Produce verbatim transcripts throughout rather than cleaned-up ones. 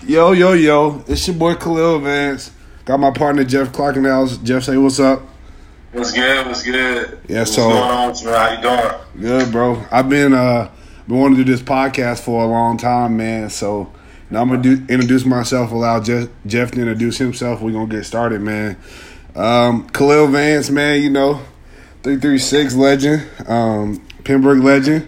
Yo, yo, yo. It's your boy Khalil Vance. Got my partner Jeff Clark in the house. Jeff, say what's up. What's good? What's good? Yeah, what's so going on with you? How you doing? Good, bro. I've been uh been wanting to do this podcast for a long time, man. So now I'm gonna do, introduce myself. Allow Jeff, Jeff to introduce himself. We're gonna get started, man. Um, Khalil Vance, man. You know, three three six legend, um, Pembroke legend.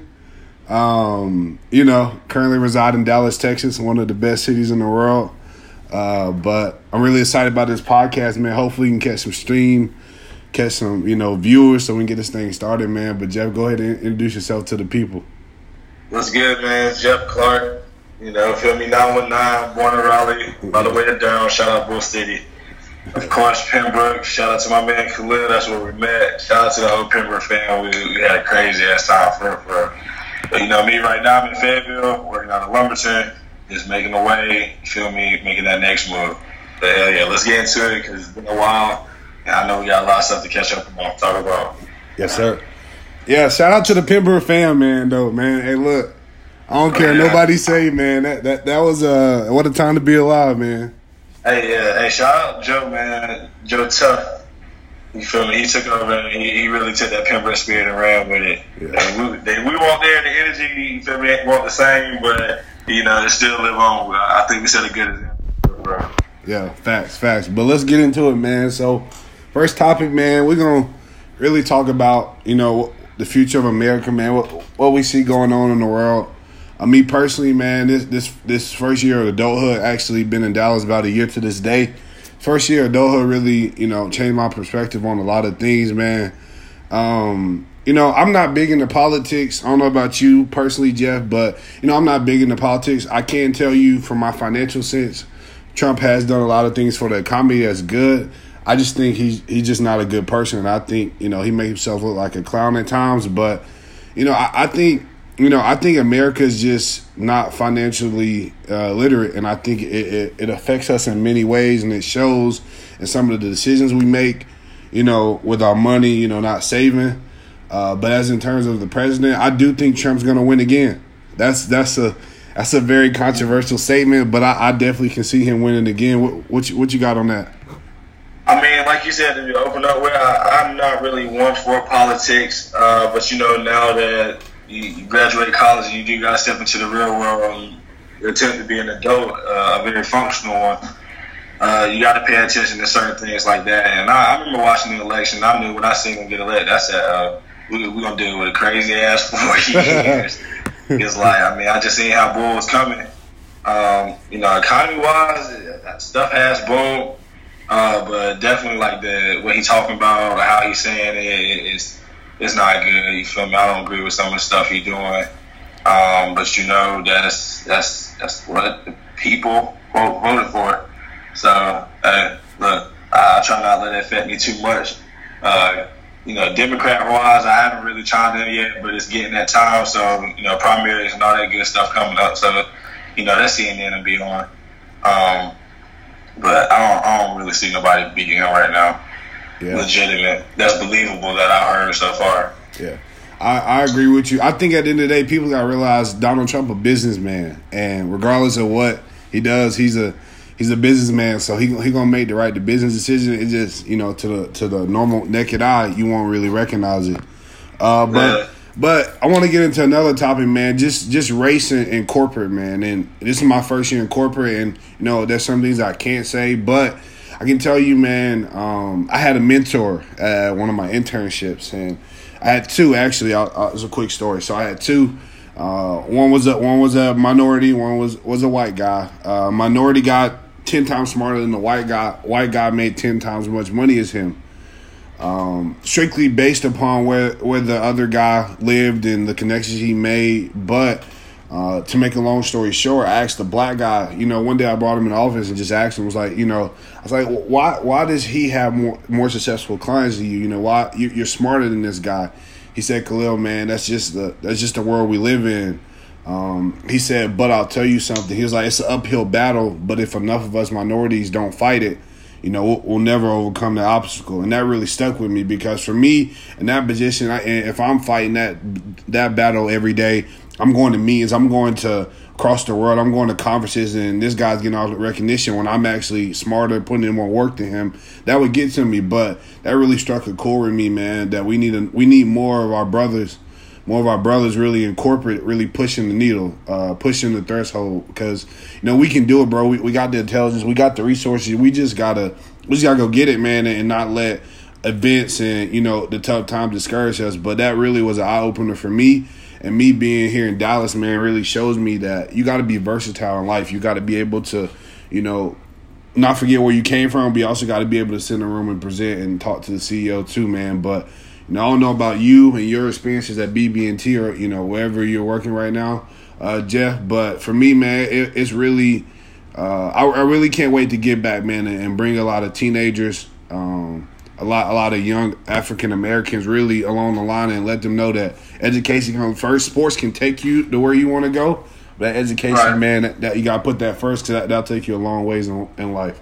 Um, you know, currently reside in Dallas, Texas, one of the best cities in the world. Uh, but I'm really excited about this podcast, man. Hopefully, we can catch some stream, catch some, you know, viewers, so we can get this thing started, man. But Jeff, go ahead and introduce yourself to the people. What's good, man? It's Jeff Clark. You know, feel me? nine one nine, born in Raleigh, by the way to down. Shout out Bull City. Of course, Pembroke. Shout out to my man Khalil. That's where we met. Shout out to the whole Pembroke family. We, we had a crazy ass time for for. But you know me right now. I'm in Fayetteville, working out of Lumberton, just making the way. You feel me? Making that next move. But hell yeah, let's get into it because it's been a while, and I know we got a lot of stuff to catch up on. Talk about. Yes, sir. Yeah, shout out to the Pembroke fam, man. Though, man. Hey, look, I don't care. Yeah. Nobody say, man. That that that was uh, what a time to be alive, man. Hey, yeah, hey, shout out Joe, man. Joe Tough. You feel me? He took over and he, he really took that Pembroke spirit and ran with it. Yeah. And we, they, we weren't there, the energy, you feel me, ain't the same, but, you know, it still live on. I think we set a good example, bro. Yeah, facts, facts. But let's get into it, man. So, first topic, man, we're going to really talk about, you know, the future of America, man, what, what we see going on in the world. Uh, me personally, man, this this this first year of adulthood, actually been in Dallas about a year to this day. First year of adulthood really, you know, changed my perspective on a lot of things, man. Um, you know, I'm not big into politics. I don't know about you personally, Jeff, but, you know, I'm not big into politics. I can tell you from my financial sense, Trump has done a lot of things for the economy that's good. I just think he's, he's just not a good person. And I think, you know, he makes himself look like a clown at times. But, you know, I, I think, you know, I think America's just not financially uh, literate, and I think it, it, it affects us in many ways, and it shows in some of the decisions we make, you know, with our money, you know, not saving. Uh, but as in terms of the president, I do think Trump's going to win again. That's that's a that's a very controversial statement, but I, I definitely can see him winning again. What what you, what you got on that? I mean, like you said, to open up with, I, I'm not really one for politics, uh, but, you know, now that You, you graduate college, you do got to step into the real world and you attempt to be an adult, uh, a very functional one. Uh, you got to pay attention to certain things like that. And I, I remember watching the election. I knew when I seen him get elected, I said, uh, we, we're going to deal with a crazy-ass four years. It's like, I mean, I just seen how Bull was coming. Um, you know, economy-wise, stuff has boomed. Uh, but definitely, like, the what he's talking about, how he's saying it, it's It's not good. You feel me? I don't agree with some of the stuff he's doing. Um, but you know, that's that's that's what the people quote, voted for. So uh, look, I, I try not to let it affect me too much. Uh, you know, Democrat wise, I haven't really chimed in yet, but it's getting that time. So you know, primaries and all that good stuff coming up. So you know, that's C N N to be on. Um, but I don't, I don't really see nobody beating him right now. Yeah. Legitimate. That's believable that I heard so far. Yeah. I, I agree with you. I think at the end of the day, people got to realize Donald Trump a businessman. And regardless of what he does, he's a he's a businessman. So he he going to make the right the business decision. It just, you know, to the to the normal naked eye, you won't really recognize it. Uh, but yeah. But I want to get into another topic, man. Just just racing in corporate, man. And this is my first year in corporate. And, you know, there's some things I can't say. But I can tell you, man, um, I had a mentor at one of my internships, and I had two actually. I'll, I'll, it's a quick story. So I had two. Uh, one was a one was a minority. One was was a white guy. Uh, minority got ten times smarter than the white guy. White guy made ten times as much money as him. Um, strictly based upon where where the other guy lived and the connections he made, but. Uh, to make a long story short, I asked the black guy, you know, one day I brought him in the office and just asked him, was like, you know, I was like, why why does he have more more successful clients than you? You know, why you, you're smarter than this guy? He said, Khalil, man, that's just the that's just the world we live in. Um, he said, but I'll tell you something. He was like, it's an uphill battle, but if enough of us minorities don't fight it, you know, we'll, we'll never overcome the obstacle. And that really stuck with me because for me in that position, I, if I'm fighting that that battle every day, I'm going to meetings. I'm going to across the world. I'm going to conferences, and this guy's getting all the recognition when I'm actually smarter, putting in more work than him. That would get to me, but that really struck a chord with me, man. That we need a, we need more of our brothers, more of our brothers really in corporate, really pushing the needle, uh, pushing the threshold. Because you know we can do it, bro. We we got the intelligence, we got the resources. We just gotta we just gotta go get it, man, and not let events and you know the tough times discourage us. But that really was an eye opener for me. And me being here in Dallas, man, really shows me that you got to be versatile in life. You got to be able to, you know, not forget where you came from, but you also got to be able to sit in a room and present and talk to the C E O too, man. But, you know, I don't know about you and your experiences at B B and T or, you know, wherever you're working right now, uh, Jeff. But for me, man, it, it's really, uh, I, I really can't wait to get back, man, and, and bring a lot of teenagers, um, a lot, a lot of young African Americans really along the line and let them know that education comes first. Sports can take you to where you want to go, but education, right. man, that, that you got to put that first because that, that'll take you a long ways in, in life.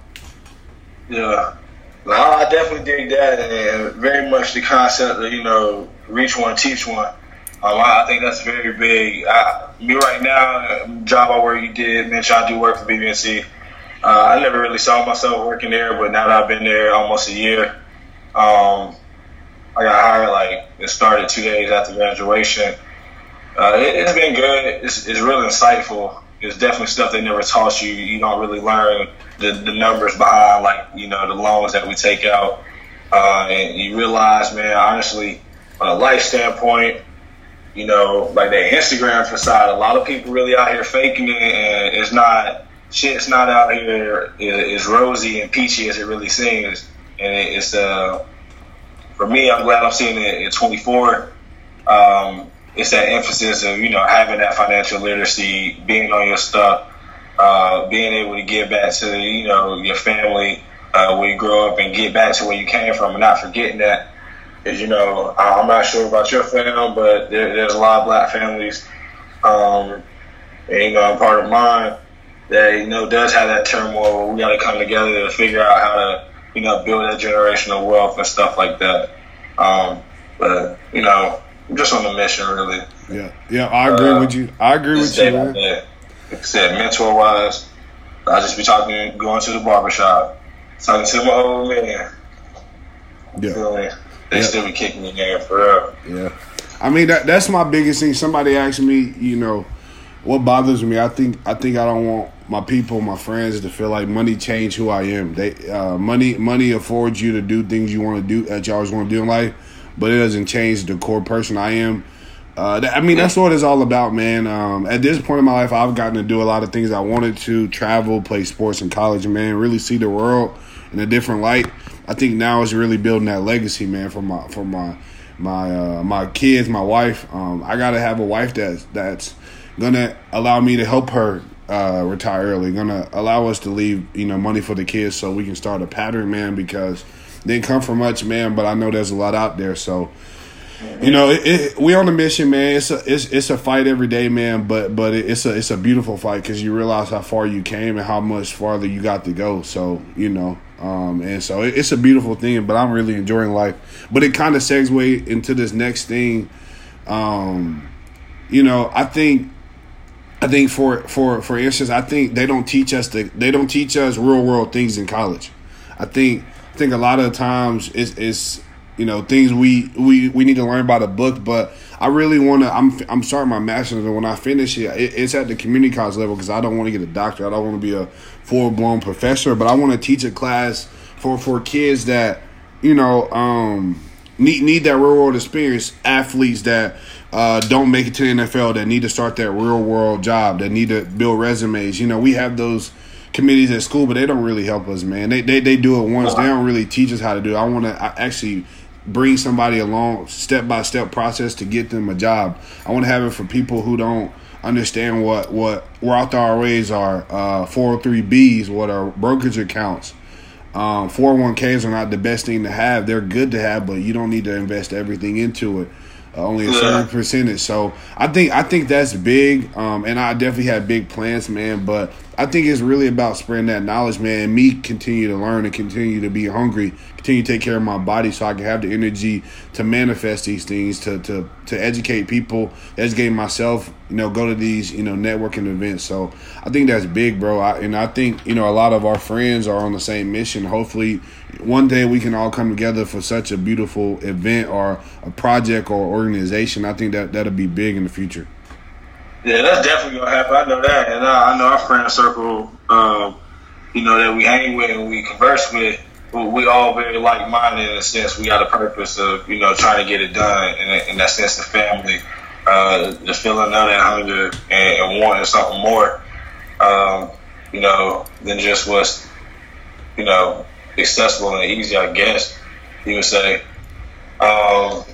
Yeah. Well, I definitely dig that, and very much the concept of, you know, reach one, teach one. Um, I think that's very big. I, me right now, job I work, you did mention I do work for B B and T. Uh, I never really saw myself working there, but now that I've been there almost a year, Um, I got hired like it started two days after graduation. Uh, it, it's been good. It's, it's really insightful. It's definitely stuff they never taught you. You don't really learn the, the numbers behind like you know the loans that we take out, uh, and you realize, man, honestly, on a life standpoint, you know, like the Instagram facade, a lot of people really out here faking it, and it's not shit's not out here as rosy and peachy as it really seems. And it's uh, for me, I'm glad I'm seeing it at twenty-four. Um, it's that emphasis of you know having that financial literacy, being on your stuff, uh, being able to give back to you know your family uh, where you grow up and get back to where you came from, and not forgetting that. Is you know I'm not sure about your family, but there, there's a lot of black families, um, and you know I'm part of mine that you know does have that turmoil where we got to come together to figure out how to. You know, build that generational wealth and stuff like that. Um, but, you know, I'm just on a mission, really. Yeah, yeah, I agree uh, with you. I agree with you, man. Like I said, mentor-wise, I just be talking, going to the barbershop, talking to my old man. Yeah. Feel me? They yeah. still be kicking me in there for real. Yeah. I mean, that that's my biggest thing. Somebody asked me, you know, what bothers me, I think I think I don't want my people, my friends, to feel like money changed who I am. They uh, money money affords you to do things you want to do that you always want to do in life, but it doesn't change the core person I am. Uh, that, I mean, that's what it's all about, man. Um, at this point in my life, I've gotten to do a lot of things I wanted to: travel, play sports in college, and man, really see the world in a different light. I think now is really building that legacy, man, for my for my my uh, my kids, my wife. Um, I gotta have a wife that's that's gonna allow me to help her uh, retire early. Gonna allow us to leave, you know, money for the kids so we can start a pattern, man. Because they didn't come from much, man. But I know there's a lot out there. So, you know, it, it, we on a mission, man. It's a it's it's a fight every day, man. But but it, it's a it's a beautiful fight because you realize how far you came and how much farther you got to go. So you know, um, and so it, it's a beautiful thing. But I'm really enjoying life. But it kind of segues into this next thing. Um, you know, I think. I think for, for, for instance, I think they don't teach us the they don't teach us real world things in college. I think I think a lot of the times it's, it's you know things we, we, we need to learn by the book. But I really want to. I'm I'm starting my master's, and when I finish it, it it's at the community college level because I don't want to get a doctorate. I don't want to be a full blown professor, but I want to teach a class for, for kids that you know um, need need that real world experience. Athletes that. Uh, don't make it to the N F L that need to start that real world job, that need to build resumes. You know, we have those committees at school, but they don't really help us, man. They they, they do it once. They don't really teach us how to do it. I want to actually bring somebody along step-by-step process to get them a job. I want to have it for people who don't understand what, what Roth I R As are, uh, four oh three B's, what are brokerage accounts. Um, four oh one K's are not the best thing to have. They're good to have, but you don't need to invest everything into it. Uh, only a certain percentage. So I think I think that's big, um, and I definitely have big plans, man. But I think it's really about spreading that knowledge, man, and me continue to learn and continue to be hungry, continue to take care of my body so I can have the energy to manifest these things, to to, to educate people, educate myself, you know, go to these, you know, networking events. So I think that's big, bro. I, and I think, you know, a lot of our friends are on the same mission. Hopefully one day we can all come together for such a beautiful event or a project or organization. I think that that'll be big in the future. Yeah, that's definitely gonna happen. I know that, and I, I know our friend circle, um, you know, that we hang with and we converse with. We all very like-minded in a sense. We got a purpose of, you know, trying to get it done. In, in that sense, the family, uh, the feeling of that hunger and, and wanting something more, um, you know, than just what's, you know, accessible and easy, I guess you would say. Um,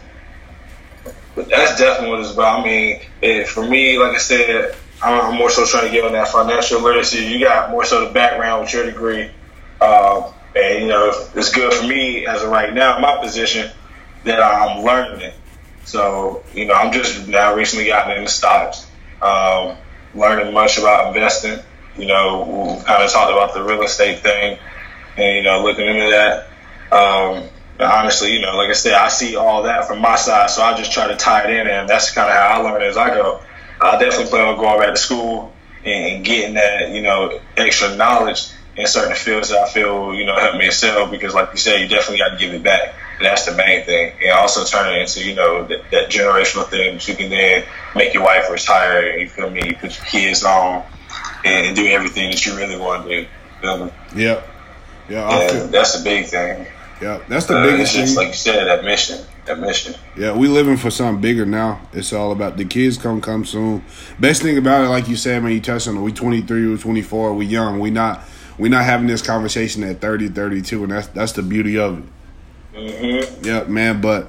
But that's definitely what it's about. I mean, it, for me, like I said, I'm more so trying to get on that financial literacy. You got more so the background with your degree. Um, and, you know, it's good for me as of right now, my position, that I'm learning it. So, you know, I'm just now recently gotten into stocks, um, learning much about investing. You know, we kind of talked about the real estate thing and, you know, looking into that. Um, Honestly, you know, like I said, I see all that from my side, so I just try to tie it in, and that's kind of how I learn as I go. I definitely plan on going back to school and getting that, you know, extra knowledge in certain fields that I feel, you know, help me excel, because like you said, you definitely got to give it back. And that's the main thing. And also turn it into, you know, that, that generational thing that you can then make your wife retire, you feel me, put your kids on, and, and do everything that you really want to do. Feel me? Yep. Yeah, I and feel- that's the big thing. Yeah, that's the Uh, biggest it's just, thing. like you said, that mission, that mission. Yeah, we living for something bigger now. It's all about the kids come come soon. Best thing about it, like you said, man, you touched on it. We twenty-three, we twenty-four, we young. We not we not having this conversation at thirty, thirty-two, and that's that's the beauty of it. Mm-hmm. Yeah, man. But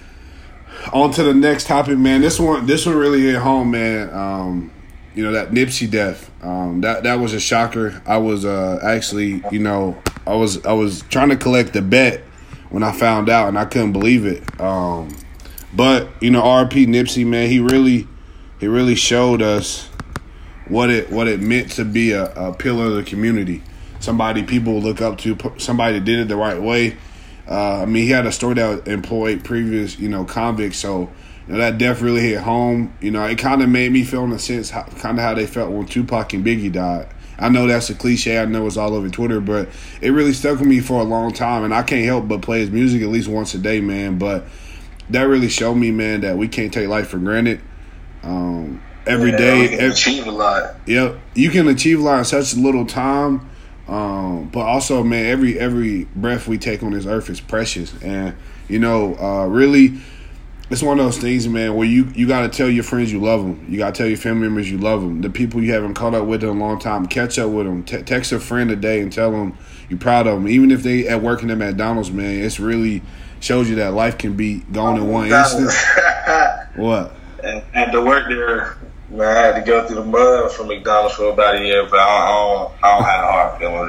on to the next topic, man. This one, this one really hit home, man. Um, you know, that Nipsey death. Um, that that was a shocker. I was uh, actually, you know, I was I was trying to collect the bet when I found out, and I couldn't believe it. Um, but you know, R P Nipsey, man, he really he really showed us what it what it meant to be a, a pillar of the community. Somebody people look up to, somebody that did it the right way. Uh, I mean, he had a store that employed previous, you know, convicts, so. You know, that death really hit home. You know, it kind of made me feel in a sense how, kind of how they felt when Tupac and Biggie died. I know that's a cliche. I know it's all over Twitter, but it really stuck with me for a long time, and I can't help but play his music at least once a day, man. But that really showed me, man, that we can't take life for granted. Um, every yeah, day, we can every, achieve a lot. Yep, you can achieve a lot in such little time. Um, but also, man, every every breath we take on this earth is precious, and you know, uh, really. It's one of those things, man, where you, you got to tell your friends you love them. You got to tell your family members you love them. The people you haven't caught up with in a long time, catch up with them. T- text a friend a day and tell them you're proud of them. Even if they at working at McDonald's, man, it's really shows you that life can be gone in one instant. What? And, and to work there, man, I had to go through the mud from McDonald's for about a year, but I don't, I don't have a hard feeling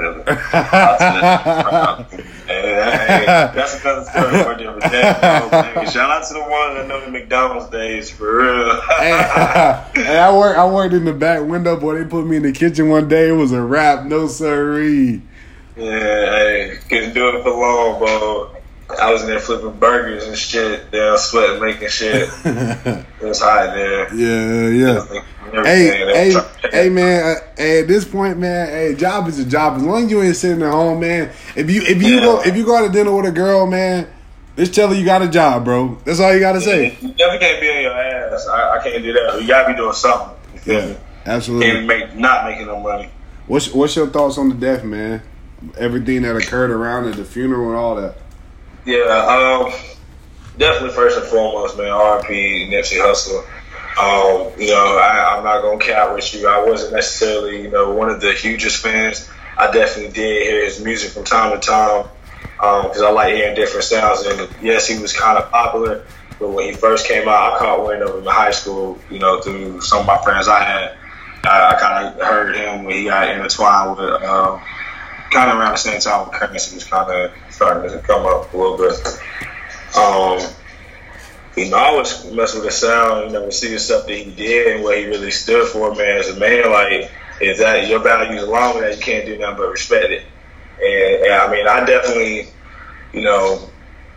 really. Hey, hey, that's another story for a different day. Shout out to the ones that know the McDonald's days for real. hey, hey, I worked. I worked in the back window, boy. They put me in the kitchen one day. It was a wrap, no siree. Yeah, hey, couldn't do it for long, bro. I was in there flipping burgers and shit. Damn, sweating, making shit. It was hot there. Yeah, yeah. Hey, hey, hey, man. Uh, hey, at this point, man. Hey, job is a job. As long as you ain't sitting at home, man. If you if you yeah. go if you go out to dinner with a girl, man, just tell her you got a job, bro. That's all you got to yeah, say. You definitely can't be on your ass. I, I can't do that. You gotta be doing something. You feel yeah, me? Absolutely. Can't make not making no money. What's What's your thoughts on the death, man? Everything that occurred around it, the funeral and all that. Yeah, um, definitely first and foremost, man, R I P Nipsey Hussle. Um, you know, I, I'm not going to cap with you. I wasn't necessarily, you know, one of the hugest fans. I definitely did hear his music from time to time because um, I like hearing different sounds. And yes, he was kind of popular, but when he first came out, I caught wind of him in high school, you know, through some of my friends I had. I, I kind of heard him when he got intertwined with um, kind of around the same time when Currency was kind of starting to come up a little bit. Um, you know, I always mess with the sound, you know, see the stuff that he did and what he really stood for, man. As a man, like, is that your values along with that, you can't do nothing but respect it. And, and I mean, I definitely, you know,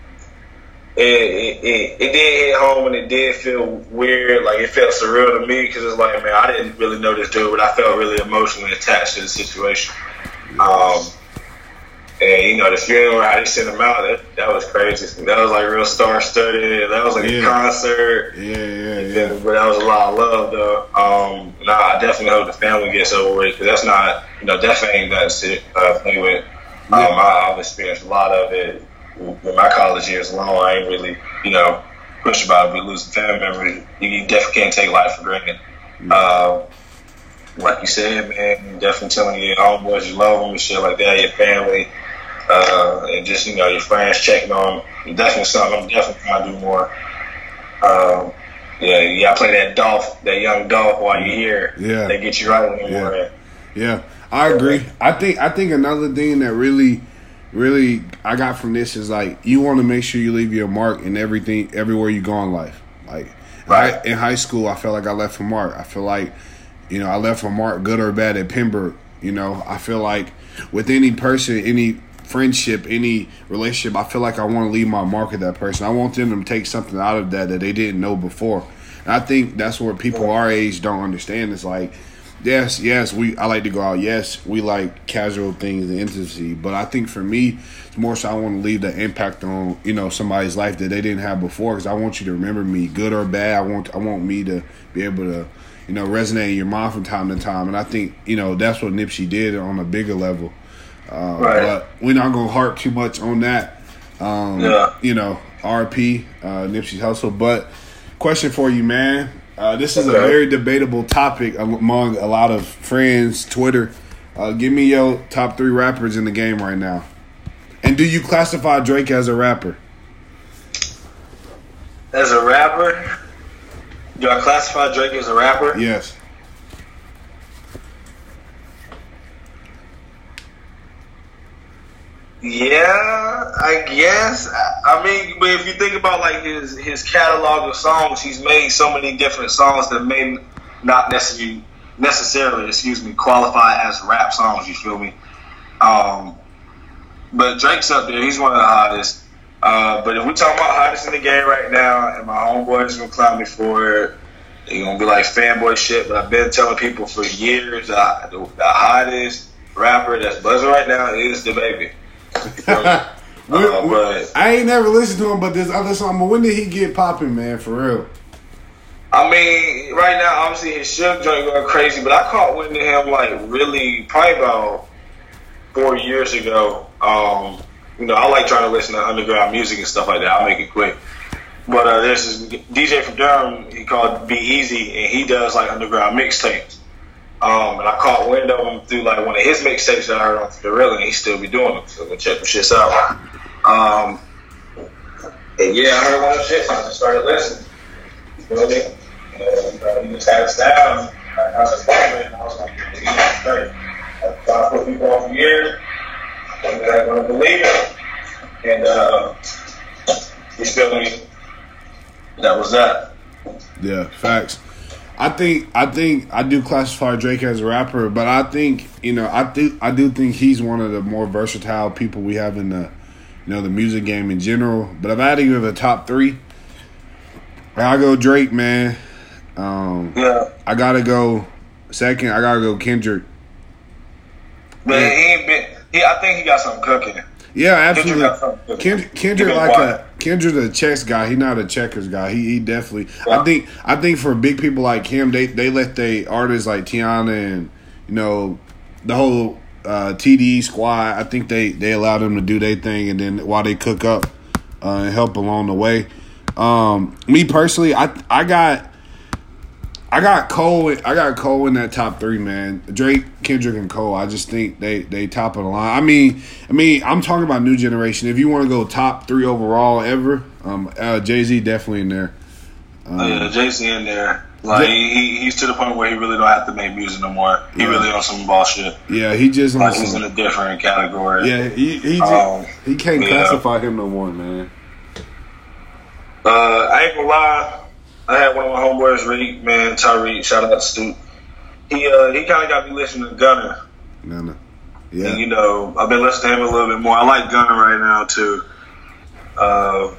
it, it, it, it did hit home and it did feel weird. Like, it felt surreal to me because it's like, man, I didn't really know this dude, but I felt really emotionally attached to the situation. Um, and, you know, the funeral, how they sent him out, that, that was crazy. That was like real star-studded. That was like yeah. a concert. Yeah, yeah, yeah. But that was a lot of love, though. Um, nah, I definitely hope the family gets over it because that's not, you know, death ain't nothing to uh, play with. Um, yeah. I, I've experienced a lot of it. With my college years alone, I ain't really, you know, pushed about it. We losing family members. You definitely can't take life for granted. Mm-hmm. Uh, like you said, man, definitely telling your homeboys you love them and shit like that, your family, uh, and just, you know, your friends checking on them. Definitely something I'm definitely trying to do more. Um, yeah, yeah, I play that Dolph, that young Dolph while you're here. Yeah. They get you right in the morning. Yeah. yeah, I agree. I think I think another thing that really Really, I got from this is like you want to make sure you leave your mark in everything, everywhere you go in life. Like right. I, in high school, I felt like I left a mark. I feel like, you know, I left a mark, good or bad, at Pembroke. You know, I feel like with any person, any friendship, any relationship, I feel like I want to leave my mark at that person. I want them to take something out of that that they didn't know before. And I think that's what people our age don't understand. It's like, Yes, yes, we. I like to go out. Yes, we like casual things and intimacy. But I think for me, it's more so I want to leave the impact on, you know, somebody's life that they didn't have before. Because I want you to remember me, good or bad. I want I want me to be able to, you know, resonate in your mind from time to time. And I think, you know, that's what Nipsey did on a bigger level. Uh, right. But we're not gonna harp too much on that. Um, yeah. You know, R P uh, Nipsey Hussle. But question for you, man. Uh, this is okay. a very debatable topic among a lot of friends, Twitter. Uh, give me your top three rappers in the game right now. And do you classify Drake as a rapper? As a rapper? Do I classify Drake as a rapper? Yes. Yeah, I guess. I mean, but if you think about like his his catalog of songs, he's made so many different songs that may not necessarily necessarily, excuse me, qualify as rap songs. You feel me? Um, but Drake's up there. He's one of the hottest. Uh, but if we talking about hottest in the game right now, and my homeboys gonna clown me for it, they're gonna be like fanboy shit. But I've been telling people for years that the, the hottest rapper that's buzzing right now is DaBaby. uh, but I ain't never listened to him, but this other song. But when did he get popping, man? For real. I mean, right now, obviously his Suge joint going crazy, but I caught wind of him like really probably about four years ago. Um, you know, I like trying to listen to underground music and stuff like that. I'll make it quick. But uh, there's this D J from Durham. He called Be Easy, and he does like underground mixtapes. Um, and I caught wind of him through like one of his mixtapes that I heard on Thriller, and he still be doing them. So go check them shits out. Um, and yeah, I heard one of the shits. I just started listening. You feel me? And, uh, he just had us down. I was like, man, I was like, yeah, straight. I tried to put people on for years. I'm not going to believe it. And uh, he's feel me? That was that. Yeah, facts. I think I think I do classify Drake as a rapper, but I think you know I think I do think he's one of the more versatile people we have in the you know the music game in general. But if I had to give a top three, I'll go Drake, man. Um, yeah, I gotta go second. I gotta go Kendrick. Man, yeah. he ain't been. He, I think he got something cooking. Yeah, absolutely. Kendrick, Kendrick like quiet. a Kendrick a chess guy. He's not a checkers guy. He he definitely. Yeah. I think I think for big people like him, they they let they artists like Tiana and you know the whole uh, T D E squad. I think they they allow them to do their thing, and then while they cook up uh, and help along the way. Um, me personally, I I got. I got Cole. I got Cole in that top three, man. Drake, Kendrick, and Cole. I just think they they top of the line. I mean, I mean, I'm talking about new generation. If you want to go top three overall ever, um, uh, Jay-Z definitely in there. Um, oh, yeah, Jay-Z in there. Like he, he he's to the point where he really don't have to make music no more. He yeah. really on some bullshit. Yeah, he just like on he's some, in a different category. Yeah, he he just, um, he can't yeah. classify him no more, man. Uh, I ain't gonna lie. I had one of my homeboys, Reed, man, Tyreek, shout out to Stu. he uh, he kind of got me listening to Gunna. Gunna, yeah. And, you know, I've been listening to him a little bit more. I like Gunna right now too. Uh,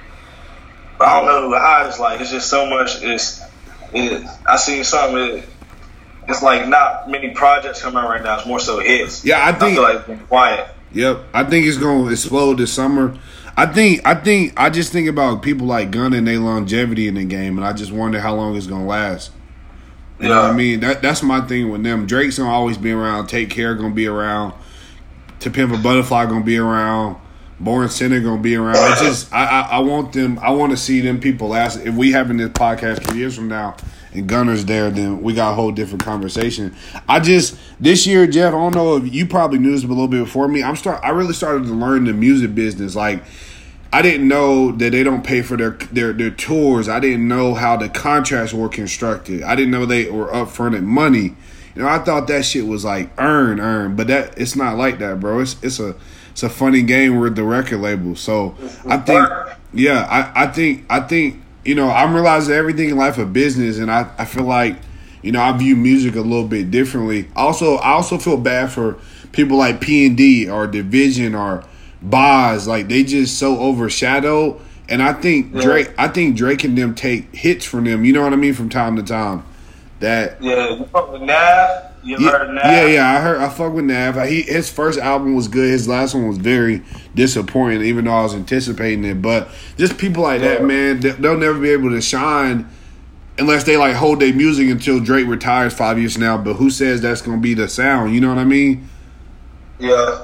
but I don't know how it's like. It's just so much. It's it. I seen something. It, it's like not many projects coming out right now. It's more so hits. Yeah, I think. I feel like it's been quiet. Yep, I think it's gonna explode this summer. I think, I think, I just think about people like Gunna and their longevity in the game, and I just wonder how long it's gonna last. You yeah. know what I mean? That that's my thing with them. Drake's gonna always be around. Take Care gonna be around. To Pimp a Butterfly gonna be around. Born Sinner gonna be around. It's just I, I I want them. I want to see them people last. If we having this podcast three years from now and Gunner's there, then we got a whole different conversation. I just this year, Jeff. I don't know if you probably knew this a little bit before me. I'm start. I really started to learn the music business. Like I didn't know that they don't pay for their their their tours. I didn't know how the contracts were constructed. I didn't know they were upfronted money. You know, I thought that shit was like earn, earn, but that it's not like that, bro. It's it's a it's a funny game with the record label. So I think, yeah, I, I think I think you know I'm realizing everything in life a business, and I, I feel like you know I view music a little bit differently. Also, I also feel bad for people like P and D or Division or Boz, like they just so overshadowed. And I think yeah. Drake, I think Drake and them take hits from them. You know what I mean, from time to time. That yeah, you fuck with Nav. You ever yeah, heard of Nav? Yeah, yeah, I heard. I fuck with Nav. He his first album was good. His last one was very disappointing, even though I was anticipating it. But just people like yeah. that, man, they'll never be able to shine unless they like hold their music until Drake retires five years from now. But who says that's gonna be the sound? You know what I mean? Yeah.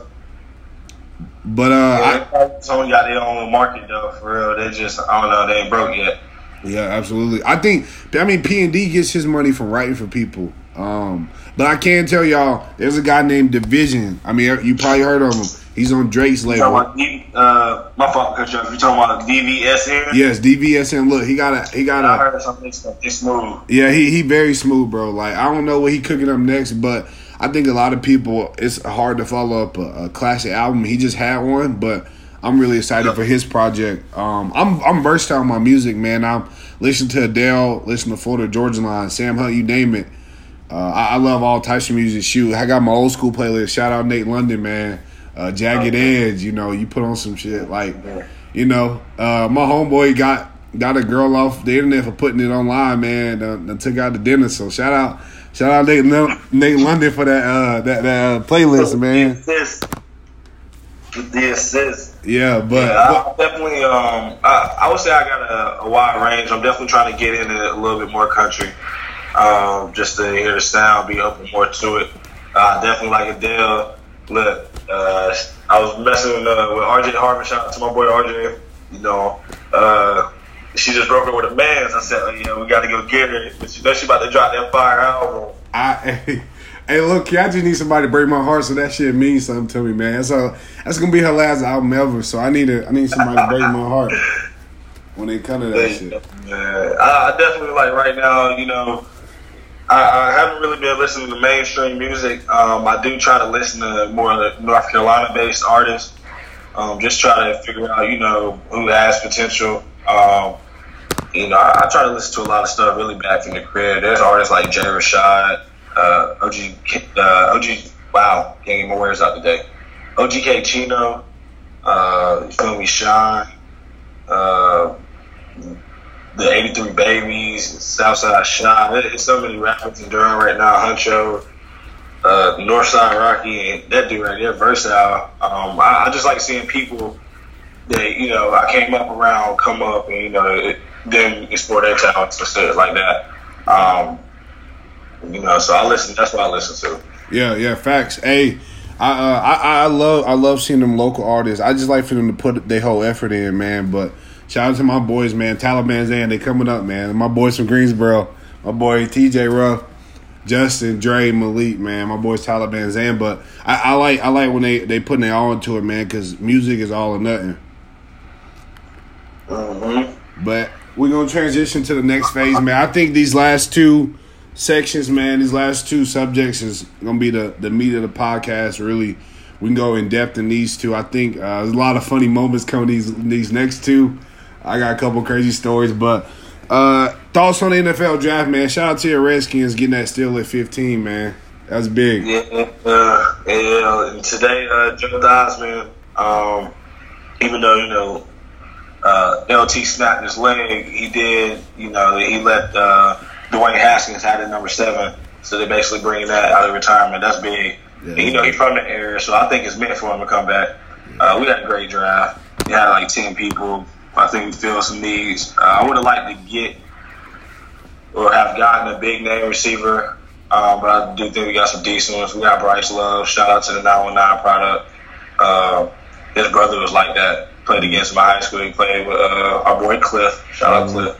But uh, yeah, I, someone got their own market though. For real, they just I don't know. They ain't broke yet. Yeah, absolutely. I think, I mean, P and D gets his money from writing for people. Um, but I can tell y'all, there's a guy named Division. I mean, you probably heard of him. He's on Drake's label. About D, uh, my fault, because you're talking about D V S N? Yes, D V S N. Look, he got a, he got yeah, a. I heard something It's smooth. Yeah, he he very smooth, bro. Like, I don't know what he cooking up next, but I think a lot of people, it's hard to follow up a, a classic album. He just had one, but I'm really excited yep. for his project. Um, I'm I'm versatile in my music, man. I'm listening to Adele, listen to Florida Georgia Line, Sam Hunt, you name it. Uh, I, I love all types of music. Shoot, I got my old school playlist. Shout out Nate London, man. Uh, Jagged okay. Edge, you know, you put on some shit like, you know, uh, my homeboy got got a girl off the internet for putting it online, man. Uh, and took out to dinner. So shout out, shout out Nate, Nate London for that uh, that that uh, playlist, man. The assist. Yeah, but, yeah, but I definitely. Um, I, I would say I got a, a wide range. I'm definitely trying to get into a little bit more country, um, just to hear the sound, be open more to it. I uh, definitely like Adele. Look, uh, I was messing uh, with R J Harvin. Shout out to my boy R J. You know, uh, she just broke up with a man. So I said, oh, yeah, we got to go get her. But you know, she about to drop that fire album. I. Hey, look, I just need somebody to break my heart, so that shit means something to me, man. So that's gonna be her last album ever. So I need a, I need somebody to break my heart when they come to that yeah, shit. Man, I, I definitely like right now. You know, I, I haven't really been listening to mainstream music. Um, I do try to listen to more North Carolina-based artists. Um, just try to figure out, you know, who has potential. Um, you know, I, I try to listen to a lot of stuff really back in the crib. There's artists like Jay Rashad. Uh, O G, uh, O G, wow, can't get my words out today. O G K Chino, uh, you feel me, Shine, uh, the eighty-three Babies, Southside Shine. There's so many rappers in Durham right now. Huncho, uh, Northside Rocky, and that dude right there, versatile. Um, I, I just like seeing people that, you know, I came up around, come up, and, you know, it, then explore their talents and stuff like that. Um, You know, so I listen. That's what I listen to. Yeah, yeah, facts. Hey, I, uh, I, I love, I love seeing them local artists. I just like for them to put their whole effort in, man. But shout out to my boys, man. Taliban Zan, they coming up, man. My boys from Greensboro, my boy T J Ruff, Justin, Dre, Malik, man. My boys Taliban Zan. But I, I like, I like when they they putting their all into it, man. Because music is all or nothing. Mm-hmm. But we're gonna transition to the next phase, man. I think these last two sections, man, these last two subjects is gonna be the the meat of the podcast. Really, we can go in depth in these two. I think uh, there's a lot of funny moments coming these these next two. I got a couple crazy stories, but uh, thoughts on the N F L draft, man? Shout out to your Redskins getting that steal at fifteen, man. That's big. Yeah, uh, yeah. And today, uh, Joe Theismann, um, even though you know uh, L T snapped his leg, he did. You know, he let uh, Dwayne Haskins have it number seven. So they're basically bringing that out of retirement. That's big. Yeah, and, you know, he's from the area, so I think it's meant for him to come back. Uh, we had a great draft. We had like ten people. I think we filled some needs. Uh, I would have liked to get or have gotten a big name receiver, um, but I do think we got some decent ones. We got Bryce Love. Shout out to the nine one nine product. Uh, his brother was like that. Played against my high school. He played with uh, our boy Cliff. Shout out Cliff.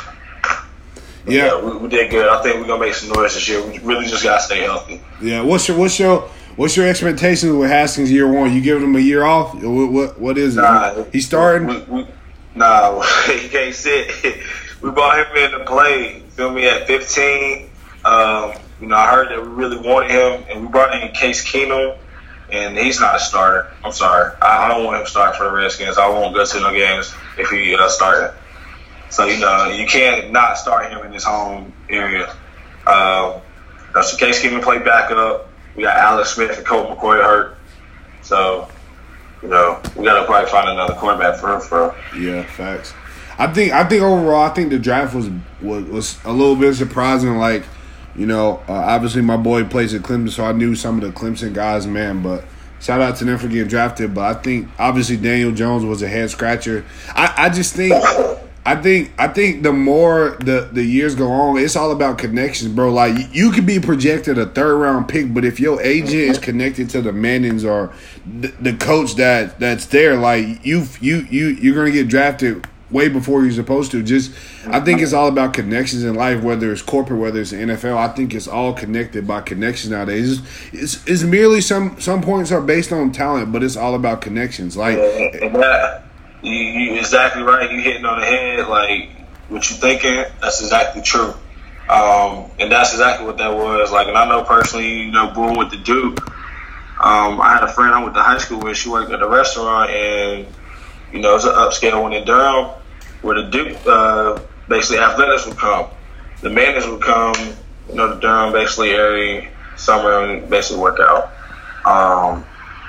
Yeah, yeah we, we did good. I think we're gonna make some noise this year. We really just gotta stay healthy. Yeah, what's your what's your what's your expectations with Haskins year one? You giving him a year off? What what, what is it? Nah, He's starting. We, we, nah, he can't sit. We brought him in to play. Feel me at fifteen. Um, you know, I heard that we really wanted him, and we brought in Case Keenum, and he's not a starter. I'm sorry, I, I don't want him starting for the Redskins. I won't go to no games if he uh, started. So, you know, you can't not start him in his home area. Um, so Case Keenum played backup. We got Alex Smith and Colt McCoy hurt. So, you know, we got to probably find another quarterback for him. For yeah, facts. I think I think overall, I think the draft was was, was a little bit surprising. Like, you know, uh, obviously my boy plays at Clemson, so I knew some of the Clemson guys, man. But shout out to them for getting drafted. But I think, obviously, Daniel Jones was a head-scratcher. I, I just think – I think I think the more the, the years go on, it's all about connections, bro. Like, you could be projected a third round pick, but if your agent is connected to the Mannings or the, the coach that that's there, like you you you you're gonna get drafted way before you're supposed to. Just I think it's all about connections in life, whether it's corporate, whether it's the N F L. I think it's all connected by connections nowadays. It's, it's, it's merely some some points are based on talent, but it's all about connections. Like. and that- You, you exactly right. You hitting on the head. Like, what you thinking, that's exactly true. Um, and that's exactly what that was. Like, and I know personally, you know, Bull with the Duke. Um, I had a friend I went to high school with. She worked at a restaurant, and you know, it's an upscale one in Durham, where the Duke uh, basically athletics would come. The Mannings would come, you know, to Durham basically every summer and basically work out. Um,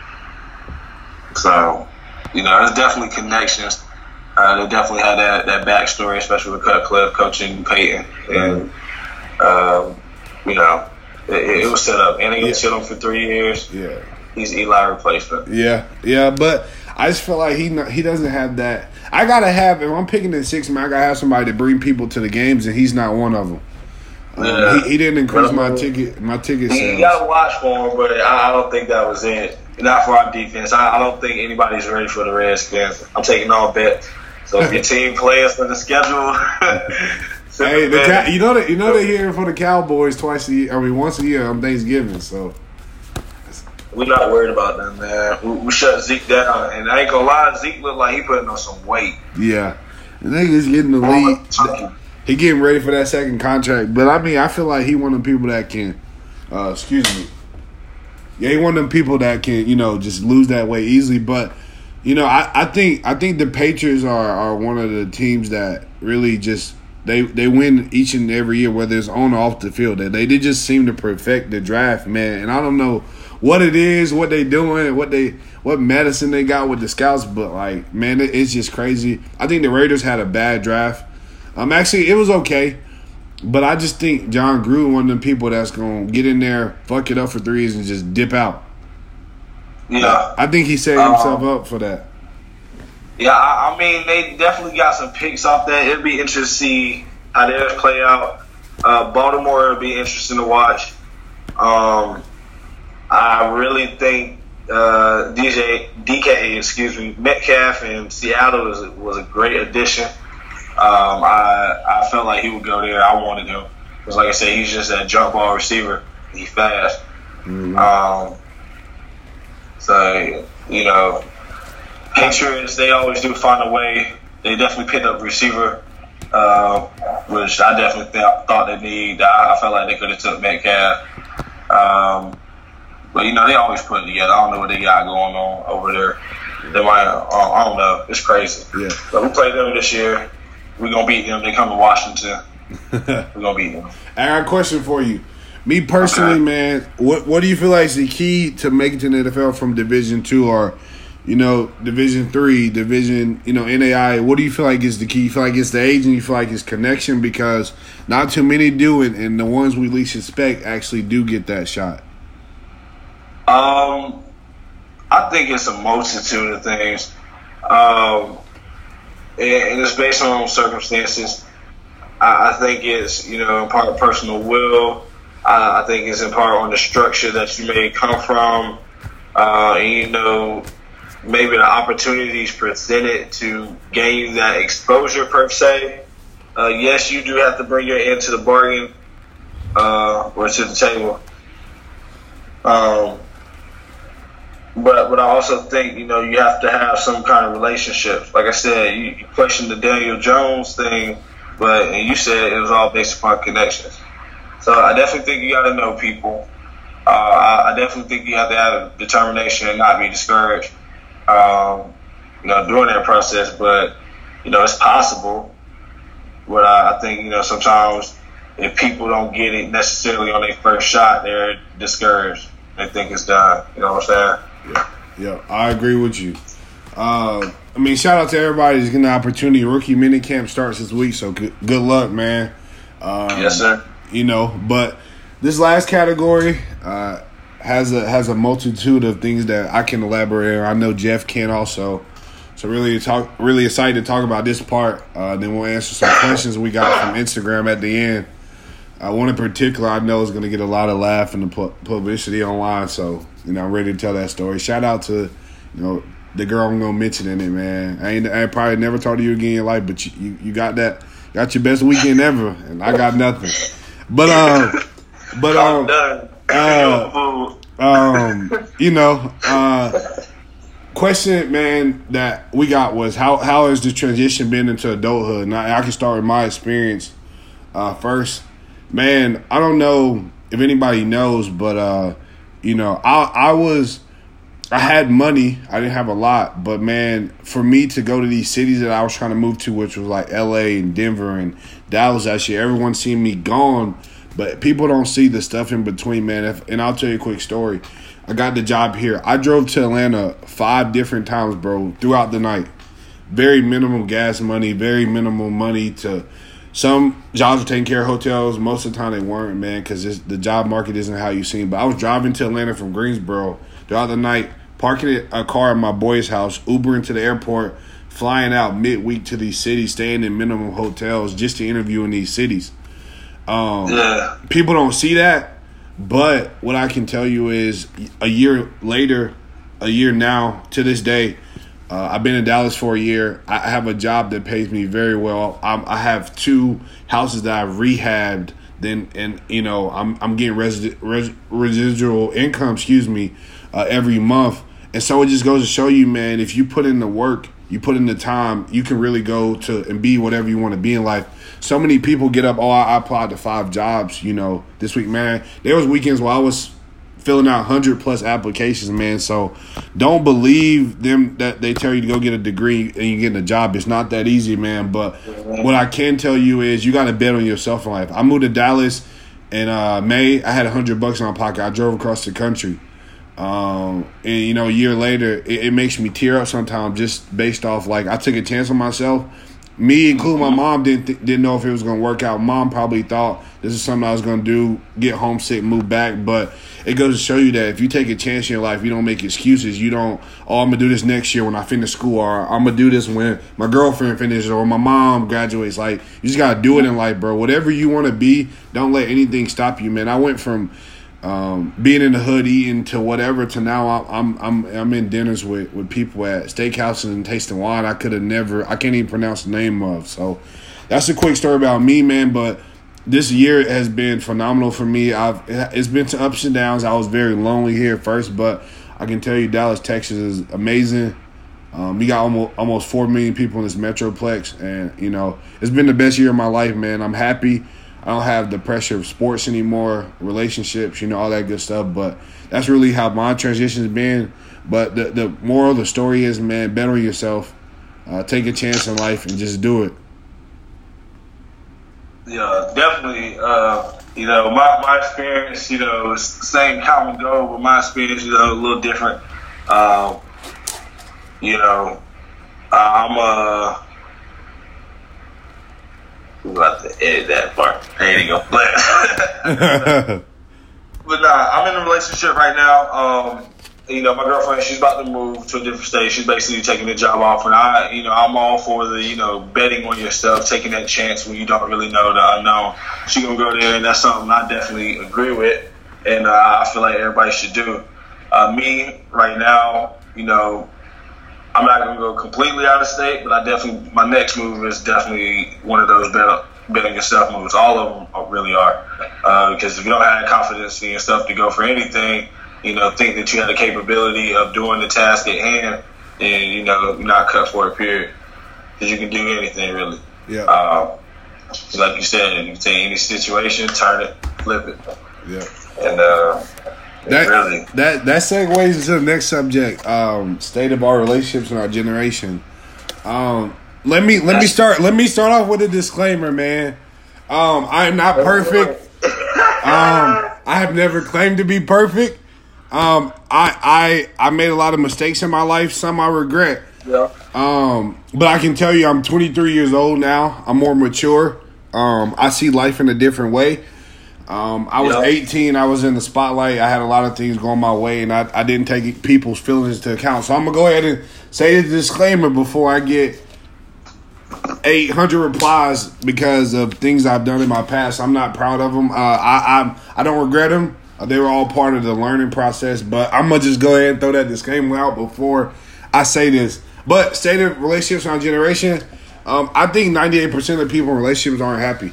so. You know, there's definitely connections. Uh, they definitely had that, that backstory, especially with Cutcliffe coaching Peyton. And, um, you know, it, it was set up. And he yeah. sit him for three years. Yeah. He's Eli replacement. Yeah, yeah, but I just feel like he he doesn't have that. I got to have, if I'm picking the six man, I got to have somebody to bring people to the games, and he's not one of them. Um, yeah. he, he didn't increase my ticket my ticket sales. You got to watch for him, but I, I don't think that was it. Not for our defense. I, I don't think anybody's ready for the Redskins. I'm taking all bets. So if your team plays for the schedule, hey, the Cow- you know that you know they're here for the Cowboys twice a year. I mean, once a year on Thanksgiving. So we're not worried about them, man. We, we shut Zeke down, and I ain't gonna lie, Zeke look like he putting on some weight. Yeah, the nigga's getting the lead. He getting ready for that second contract. But I mean, I feel like he one of the people that can. Uh, excuse me. Yeah, he one of them people that can, you know, just lose that weight easily. But, you know, I, I think I think the Patriots are, are one of the teams that really just they they win each and every year, whether it's on or off the field. They they just seem to perfect the draft, man. And I don't know what it is, what they doing, what they what medicine they got with the scouts, but like, man, it, it's just crazy. I think the Raiders had a bad draft. Um, actually, it was okay. But I just think John Gruden, one of them people that's going to get in there, fuck it up for threes, and just dip out. Yeah. I think he set himself um, up for that. Yeah, I, I mean, they definitely got some picks off that. It'll be interesting to see how theirs play out. Uh, Baltimore will be interesting to watch. Um, I really think uh, D J, D K, excuse me, Metcalf in Seattle was, was a great addition. Um, I I felt like he would go there. I wanted him because, like I said, he's just that jump ball receiver. He's fast. Mm-hmm. Um, so you know, Patriots, they always do find a way. They definitely picked up receiver, uh, which I definitely th- thought they need. I, I felt like they could have took Metcalf. Um, but you know, they always put it together. I don't know what they got going on over there. They might. Uh, I don't know. It's crazy. Yeah. But we played them this year. We're going to beat them. They come to Washington. We're gonna beat them. I got a question for you. Me personally, okay. man, what what do you feel like is the key to making to the N F L from Division Two or, you know, Division Three, Division, you know, N A I A? What do you feel like is the key? You feel like it's the age, and you feel like it's connection, because not too many do it, and the ones we least expect actually do get that shot. Um, I think it's a multitude of things, um, and it's based on circumstances. I, I think it's, you know, in part personal will. I, I think it's in part on the structure that you may come from, uh, and, you know, maybe the opportunities presented to gain that exposure per se. Uh, yes, you do have to bring your end to the bargain, uh, or to the table. Um, but but I also think, you know, you have to have some kind of relationship. Like I said, you, you questioned the Daniel Jones thing, but and you said it was all based upon connections. So I definitely think you got to know people. Uh, I, I definitely think you have to have determination and not be discouraged, um, you know, during that process. But, you know, it's possible. But I, I think, you know, sometimes if people don't get it necessarily on their first shot, they're discouraged. They think it's done. You know what I'm saying? Yeah, yeah, I agree with you. Uh, I mean, shout out to everybody who's getting the opportunity. Rookie minicamp starts this week, so good, good luck, man. Um, yes, sir. You know, but this last category uh, has a has a multitude of things that I can elaborate on. I know Jeff can also. So really talk, really excited to talk about this part. Uh, then we'll answer some questions we got from Instagram at the end. Uh, one in particular I know is going to get a lot of laugh and the publicity online. So, you know, I'm ready to tell that story. Shout out to, you know, the girl I'm going to mention in it, man. I ain't I probably never talk to you again in your life, but you, you, you got that, got your best weekend ever, and I got nothing. But, um, but, um, uh, um, you know, uh, question, man, that we got was how how has the transition been into adulthood? And I, I can start with my experience uh, first. Man, I don't know if anybody knows, but uh, you know, I I was I had money. I didn't have a lot, but man, for me to go to these cities that I was trying to move to, which was like L A and Denver and Dallas, actually, everyone seen me gone, but people don't see the stuff in between, man. If, and I'll tell you a quick story. I got the job here. I drove to Atlanta five different times, bro, throughout the night. Very minimal gas money, very minimal money to some jobs were taking care of hotels. Most of the time they weren't, man, because the job market isn't how you see it. But I was driving to Atlanta from Greensboro throughout the night, parking a car at my boy's house, Ubering to the airport, flying out midweek to these cities, staying in minimum hotels just to interview in these cities. Um, yeah. People don't see that. But what I can tell you is a year later, a year now, to this day, uh, I've been in Dallas for a year. I have a job that pays me very well. I'm, I have two houses that I've rehabbed. Then, and you know, I'm I'm getting resi- res- residual income, excuse me, uh, every month. And so it just goes to show you, man, if you put in the work, you put in the time, you can really go to and be whatever you want to be in life. So many people get up, oh, I applied to five jobs, you know, this week, man. There was weekends where I was filling out one hundred plus applications, man. So don't believe them that they tell you to go get a degree and you get a job. It's not that easy, man. But what I can tell you is you got to bet on yourself in life. I moved to Dallas in uh, May. I had one hundred bucks in my pocket. I drove across the country. Um, and, you know, a year later, it, it makes me tear up sometimes just based off, like, I took a chance on myself. Me, including my mom, didn't th- didn't know if it was going to work out. Mom probably thought this is something I was going to do, get homesick, move back. But it goes to show you that if you take a chance in your life, you don't make excuses. You don't, oh, I'm going to do this next year when I finish school, or I'm going to do this when my girlfriend finishes, or my mom graduates. Like, you just got to do it in life, bro. Whatever you want to be, don't let anything stop you, man. I went from Um, being in the hood, eating to whatever, to now I'm I'm I'm in dinners with, with people at steakhouses and tasting wine I could have never, I can't even pronounce the name of. So that's a quick story about me, man. But this year has been phenomenal for me. I've it's been some ups and downs. I was very lonely here at first, but I can tell you Dallas, Texas is amazing. Um, we got almost almost four million people in this metroplex, and you know it's been the best year of my life, man. I'm happy. I don't have the pressure of sports anymore, relationships, you know, all that good stuff. But that's really how my transition's been. But the, the moral of the story is, man, bet on yourself. Uh, take a chance in life and just do it. Yeah, definitely. Uh, you know, my, my experience, you know, it's the same common goal, but my experience, you know, a little different. Um, you know, I'm uh, I'm about to edit that part. I ain't gonna play it. But nah, I'm in a relationship right now. Um, you know, my girlfriend, she's about to move to a different state. She's basically taking the job off, and I, you know, I'm all for the, you know, betting on yourself, taking that chance when you don't really know the unknown. She gonna go there, and that's something I definitely agree with, and uh, I feel like everybody should do. Uh, me right now, you know, I'm not gonna go completely out of state, but I definitely, my next move is definitely one of those bet, betting yourself moves. All of them really are, uh, because if you don't have confidence in yourself to go for anything, you know, think that you have the capability of doing the task at hand, and, you know, you're not cut for it, period. Because you can do anything, really. Yeah. Um, like you said, you can take any situation, turn it, flip it. Yeah. And, uh, that, really. that, that segues into the next subject, um, state of our relationships in our generation. Um, let me, let me start, let me start off with a disclaimer, man. Um, I am not perfect. Um, I have never claimed to be perfect. Um, I, I I made a lot of mistakes in my life. Some I regret. Yeah. Um, but I can tell you, I'm twenty-three years old now. I'm more mature. Um, I see life in a different way. Um, I was yeah. eighteen. I was in the spotlight. I had a lot of things going my way, and I, I didn't take people's feelings into account. So I'm gonna go ahead and say the disclaimer before I get eight hundred replies because of things I've done in my past. I'm not proud of them. Uh, I I'm, I don't regret them. They were all part of the learning process, but I'm going to just go ahead and throw that disclaimer out before I say this. But state of relationships in our generation, um, I think ninety-eight percent of people in relationships aren't happy.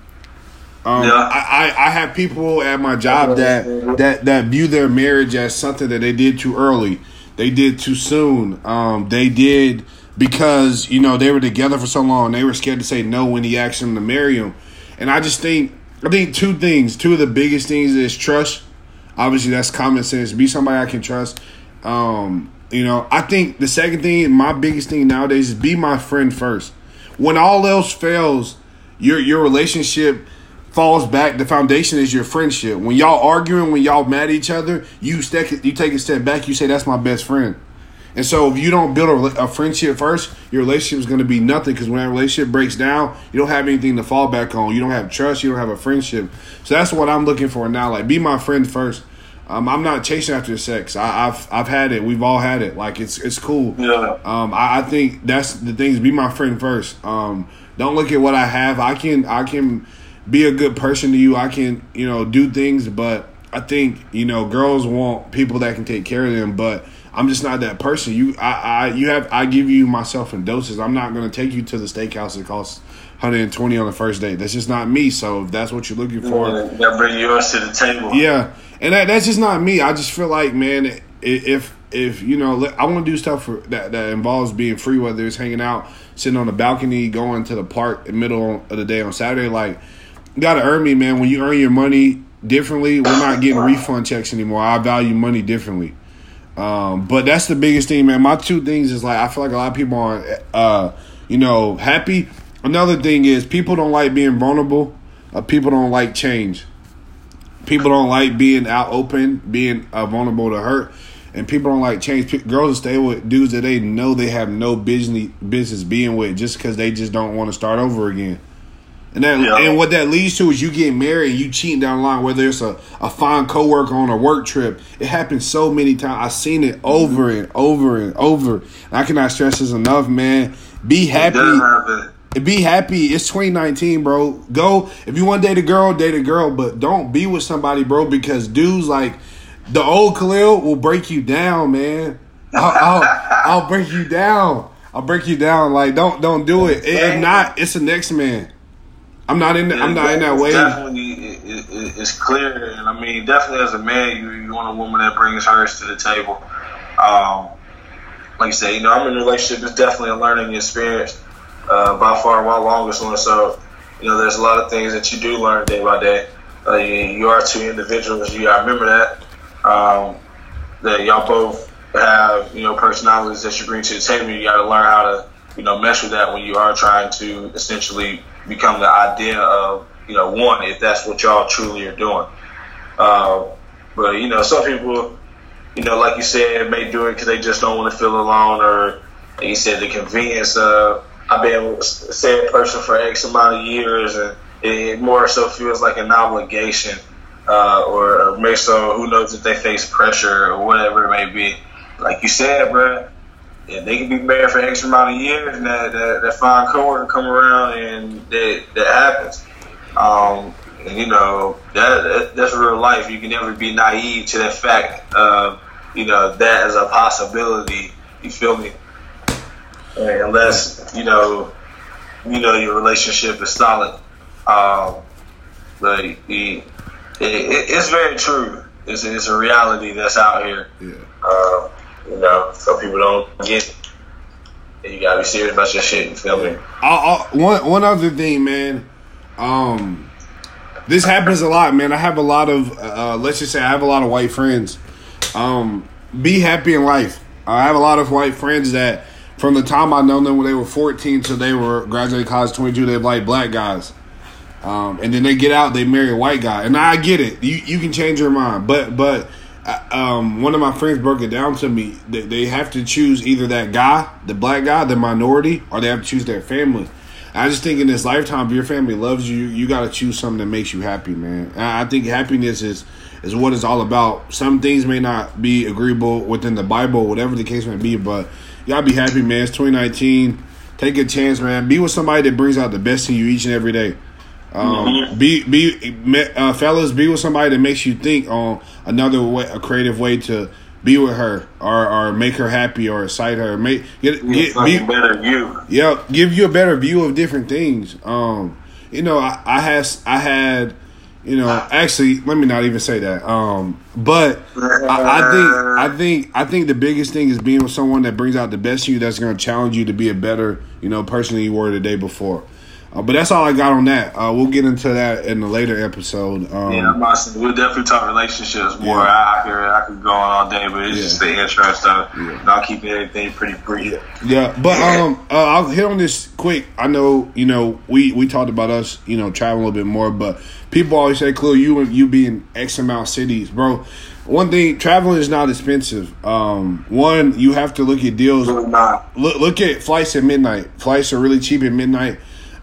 Um, yeah. I, I, I have people at my job that, that, that view their marriage as something that they did too early. They did too soon. Um, they did because, you know, they were together for so long. They were scared to say no when he asked them to marry him. And I just think, I think two things, two of the biggest things is trust. Obviously, that's common sense. Be somebody I can trust. Um, you know, I think the second thing, my biggest thing nowadays is be my friend first. When all else fails, your your relationship falls back. The foundation is your friendship. When y'all arguing, when y'all mad at each other, you step, you take a step back. You say, that's my best friend. And so if you don't build a, a friendship first, your relationship is going to be nothing, because when that relationship breaks down, you don't have anything to fall back on. You don't have trust. You don't have a friendship. So that's what I'm looking for now. Like, be my friend first. Um, I'm not chasing after sex. I, I've I've had it. We've all had it. Like, it's it's cool. Yeah. Um, I, I think that's the things. Be my friend first. Um, don't look at what I have. I can I can be a good person to you. I can, you know, do things, but I think, you know, girls want people that can take care of them, but I'm just not that person. You, I, I, you have. I give you myself in doses. I'm not going to take you to the steakhouse that costs one hundred twenty on the first date. That's just not me. So if that's what you're looking for, yeah, you gotta bring yours to the table. Yeah, and that, that's just not me. I just feel like, man, if if you know, I want to do stuff for, that that involves being free, whether it's hanging out, sitting on the balcony, going to the park in the middle of the day on Saturday. Like, you got to earn me, man. When you earn your money differently, we're not getting refund checks anymore. I value money differently. Um, but that's the biggest thing, man. My two things is, like, I feel like a lot of people aren't, uh, you know, happy. Another thing is, people don't like being vulnerable. Uh, people don't like change. People don't like being out open, being uh, vulnerable to hurt. And people don't like change. P- girls will stay with dudes that they know they have no business business being with, just because they just don't want to start over again. And that, yeah. and what that leads to is you getting married and you cheating down the line, whether it's a, a fine coworker on a work trip. It happens so many times. I've seen it over and over and over. And I cannot stress this enough, man. Be happy. Be happy. It's twenty nineteen, bro. Go. If you want to date a girl, date a girl. But don't be with somebody, bro, because dudes like the old Khalil will break you down, man. I'll, I'll, I'll break you down. I'll break you down. Like, don't don't do it. If not, it's the next man. I'm not in. The, I'm not in that way. Definitely, it, it, it's clear, and I mean, definitely as a man, you, you want a woman that brings hers to the table. Um, like I said, you know, I'm in a relationship. It's definitely a learning experience. Uh, by far, my longest one. So, you know, there's a lot of things that you do learn day by day. Uh, you, you are two individuals. You gotta remember that. Um, that y'all both have, you know, personalities that you bring to the table. You gotta learn how to you know, mess with that when you are trying to essentially become the idea of, you know, one, if that's what y'all truly are doing. Uh, but, you know, some people, you know, like you said, may do it because they just don't want to feel alone, or, like you said, the convenience of, I've been with a said person for X amount of years, and it more so feels like an obligation, uh, or, or maybe so, who knows if they face pressure or whatever it may be. Like you said, bro, yeah, they can be married for X amount of years, and that, that, that fine coworker come around, and that, that happens. Um, and, you know, that, that that's real life. You can never be naive to that fact of, you know, that as a possibility. You feel me? And unless, you know, you know your relationship is solid. Um, but it, it, it, it's very true. It's, it's a reality that's out here. Yeah. Uh, you know, some people don't get it. And you gotta be serious about your shit. You feel me? I, I, one one other thing, man. Um, this happens a lot, man. I have a lot of, uh, let's just say, I have a lot of white friends. Um, be happy in life. I have a lot of white friends that, from the time I known them when they were fourteen till they were graduating college twenty-two, they like black guys. Um, and then they get out, they marry a white guy. And I get it. You you can change your mind. But but um, one of my friends broke it down to me. They, they have to choose either that guy, the black guy, the minority, or they have to choose their family. I just think in this lifetime, if your family loves you, you got to choose something that makes you happy, man. I think happiness is, is what it's all about. Some things may not be agreeable within the Bible, whatever the case may be, but you got to be happy, man. It's twenty nineteen. Take a chance, man. Be with somebody that brings out the best in you each and every day. Um, mm-hmm. Be be uh, fellas, be with somebody that makes you think on another way, a creative way to be with her, or, or make her happy, or excite her. Make get, get be a better view. Yeah, give you a better view of different things. Um, you know, I, I had I had, you know, actually, let me not even say that. Um, but I, I think I think I think the biggest thing is being with someone that brings out the best in you, that's going to challenge you to be a better, you know, person than you were the day before. Uh, but that's all I got on that. Uh, we'll get into that in a later episode. Um, yeah, I'm not saying, we'll definitely talk relationships more. Yeah. I, I, could, I could go on all day, but it's Yeah. just the intro stuff. Yeah. And I'll keep everything pretty brief. Yeah, but um, uh, I'll hit on this quick. I know, you know, we, we talked about us, you know, traveling a little bit more, but people always say, Clue, you you be in X amount of cities, bro. One thing, traveling is not expensive. Um, one, you have to look at deals. Really not. Look, look at flights at midnight. Flights are really cheap at midnight.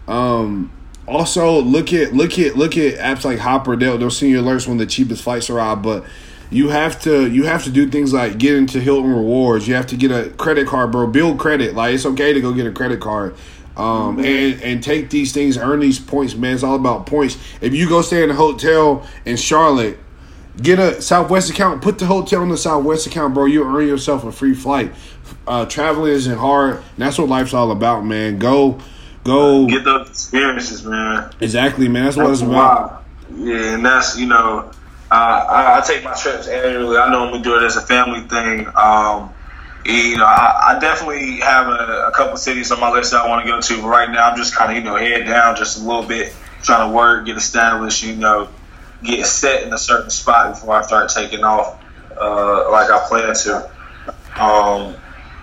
Um, also look at look at look at apps like Hopper. They'll they'll send you alerts when the cheapest flights are out. But you have to you have to do things like get into Hilton Rewards. You have to get a credit card, bro. Build credit. Like, it's okay to go get a credit card. Um, and, and take these things, earn these points, man. It's all about points. If you go stay in a hotel in Charlotte, get a Southwest account, put the hotel on the Southwest account, bro. You'll earn yourself a free flight. Uh, traveling isn't hard. And that's what life's all about, man. Go, go. Get those experiences, man. Exactly, man. That's what That's it's about. wild. Yeah, and that's, you know, uh, I, I take my trips annually. I normally do it as a family thing. Um, You know, I, I definitely have a, a couple cities on my list that I want to go to, but right now I'm just kind of, you know, head down just a little bit, trying to work, get established, you know, get set in a certain spot before I start taking off uh, like I plan to. Um,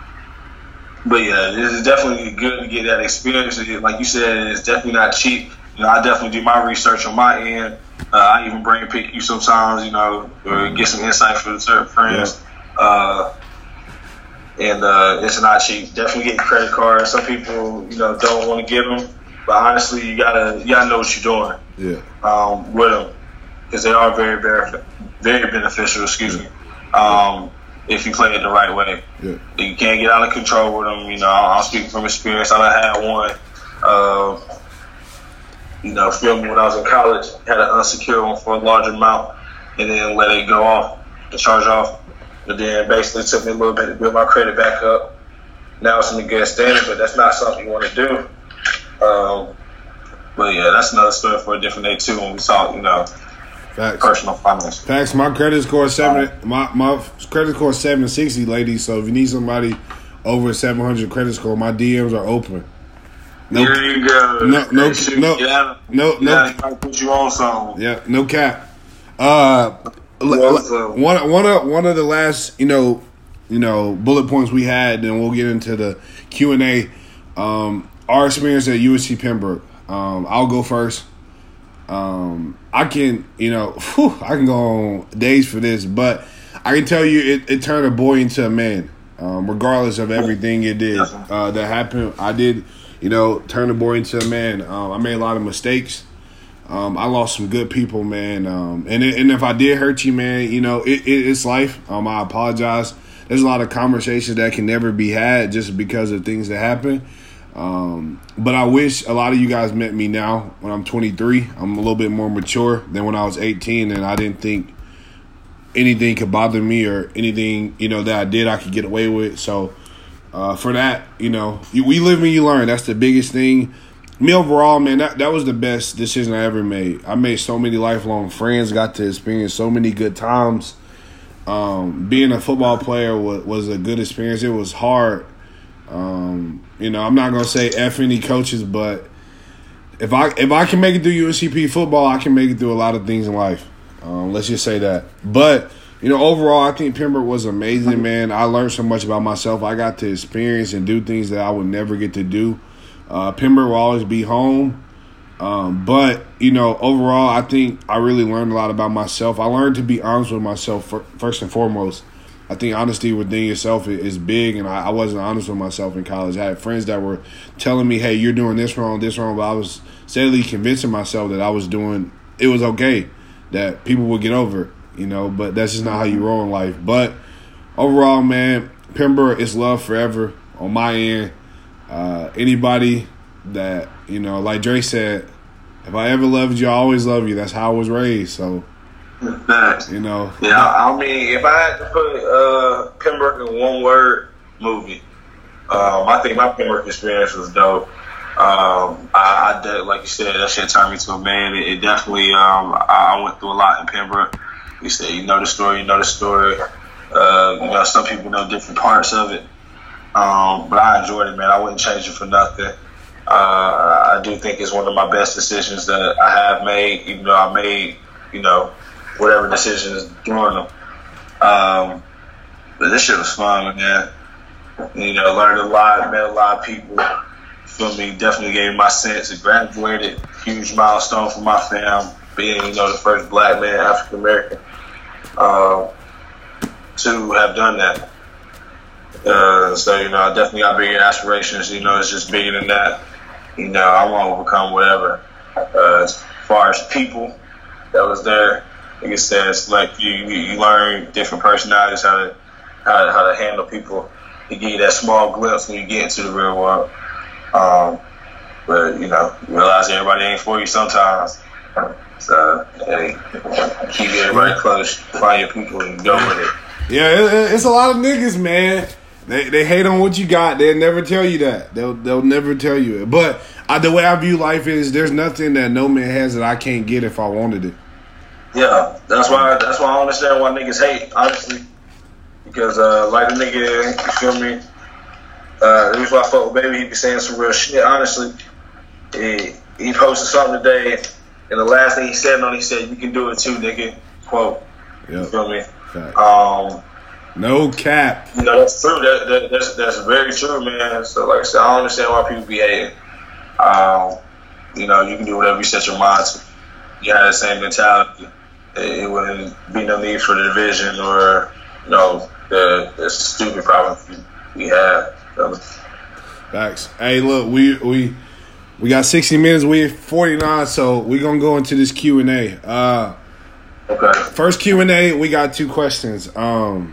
but yeah, it's definitely good to get that experience. Like you said, it's definitely not cheap. You know, I definitely do my research on my end. Uh, I even bring pick you sometimes, you know, or get some insight from certain friends. Yeah. Uh, And uh, it's not cheap. Definitely get your credit card. Some people, you know, don't want to get them, but honestly, you gotta you gotta know what you're doing. Yeah. Um, with them, because they are very, very, very beneficial. Excuse me. Um, if you play it the right way. Yeah. You can't get out of control with them. You know, I'm speaking from experience. I done had one. Uh, you know, feel me, when I was in college, had an unsecured one for a large amount, and then let it go off, the charge off. But then basically took me a little bit to build my credit back up. Now it's in a good standard, but that's not something you want to do. Um, but yeah, that's another story for a different day too. When we talk, you know, Facts. personal finance. Facts. My credit score is seven. My my credit score is seven sixty, ladies. So if you need somebody over seven hundred credit score, my D Ms are open. No, there you go. No, no, shoot, no, yeah, no, no. Yeah, put you on something. Yeah, no cap. Uh. One one of one of the last you know you know bullet points we had, and we'll get into the Q and A. Um, our experience at U S C Pembroke. Um, I'll go first. Um, I can, you know, whew, I can go on days for this, but I can tell you it, it turned a boy into a man. Um, regardless of everything it did uh, that happened, I did, you know, turn a boy into a man. Um, I made a lot of mistakes. Um, I lost some good people, man. Um, and it, and if I did hurt you, man, you know, it, it, it's life. Um, I apologize. There's a lot of conversations that can never be had just because of things that happen. Um, but I wish a lot of you guys met me now when I'm twenty-three. I'm a little bit more mature than when I was eighteen, and I didn't think anything could bother me or anything, you know, that I did I could get away with. So uh, for that, you know, you, we live and you learn. That's the biggest thing. Me overall, man, that, that was the best decision I ever made. I made so many lifelong friends, got to experience so many good times. Um, being a football player was, was a good experience. It was hard. Um, you know, I'm not gonna say F any coaches, but if I if I can make it through U S C P football, I can make it through a lot of things in life. Um, let's just say that. But you know, overall, I think Pembroke was amazing, man. I learned so much about myself. I got to experience and do things that I would never get to do. Uh, Pembroke will always be home. Um, but, you know, overall, I think I really learned a lot about myself. I learned to be honest with myself for, first and foremost. I think honesty within yourself is big, and I, I wasn't honest with myself in college. I had friends that were telling me, hey, you're doing this wrong, this wrong, but I was steadily convincing myself that I was doing – it was okay, that people would get over it, you know, but that's just not how you roll in life. But overall, man, Pembroke is love forever on my end. Uh, anybody that, you know, like Dre said, if I ever loved you, I always love you. That's how I was raised. So, Thanks. you know. Yeah, I mean, if I had to put uh, Pembroke in one word, movie. Um, I think my Pembroke experience was dope. Um, I, I did, like you said, that shit turned me to a man. It, it definitely, um, I, I went through a lot in Pembroke. You said, you know the story, you know the story. Uh, you know, some people know different parts of it. Um, but I enjoyed it, man. I wouldn't change it for nothing. Uh, I do think it's one of my best decisions that I have made, even though I made, you know, whatever decisions during them. Um, but this shit was fun, man. You know, learned a lot, met a lot of people. Feel me? Definitely gave me my sense. It graduated, huge milestone for my fam, being, you know, the first black man, African American, uh, to have done that. Uh, so, you know, I definitely got bigger aspirations. You know, it's just bigger than that. You know, I want to overcome whatever. Uh, as far as people that was there, like I said, it's like you, you, you learn different personalities, how to, how to, how to handle people. They give you that small glimpse when you get into the real world. Um, but, you know, you realize everybody ain't for you sometimes. So, hey, keep everybody close, find your people, and go with it. Yeah, it, it's a lot of niggas, man. They they hate on what you got. They'll never tell you that. They'll they'll never tell you it. But I, the way I view life is, there's nothing that no man has that I can't get if I wanted it. Yeah, that's why that's why I understand why niggas hate, honestly. Because uh, like the nigga, you feel me? Uh, the reason why I fuck with Baby, he be saying some real shit. Honestly, he, he posted something today, and the last thing he said on, he said, "You can do it too, nigga." Quote. Yep. You feel me? Fact. Um. No cap. You know, that's true. That, that, that's that's very true, man. So, like I said, I don't understand why people be hating. Um, you know, you can do whatever you set your mind to. You have the same mentality. It, it wouldn't be no need for the division or, you know, the, the stupid problems we have. So. Facts. Hey, look, we we we got sixty minutes. We at forty-nine, so we're gonna go into this Q and A. Uh, okay. First Q and A, we got two questions. Um.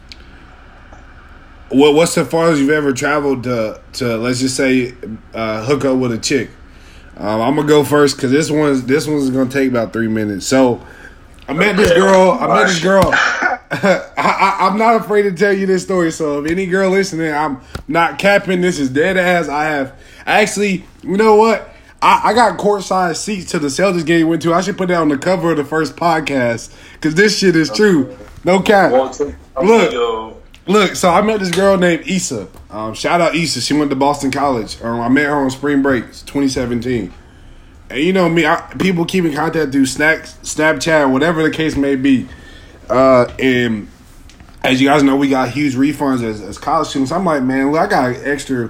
What what's the farthest you've ever traveled to, to let's just say, uh, hook up with a chick? Um, I'm gonna go first because this one's this one's gonna take about three minutes. So I met this girl. I met this girl. I, I, I'm not afraid to tell you this story. So if any girl listening, I'm not capping. This is dead ass. I have actually, you know what? I, I got courtside seats to the Celtics game we went to. I should put that on the cover of the first podcast because this shit is true. No cap. Look. Look, so I met this girl named Issa. Um, shout out Issa. She went to Boston College. Um, I met her on spring break, twenty seventeen. And you know me, I, people keep in contact through Snap, Snapchat, whatever the case may be. Uh, and as you guys know, we got huge refunds as, as college students. I'm like, man, look, I got an extra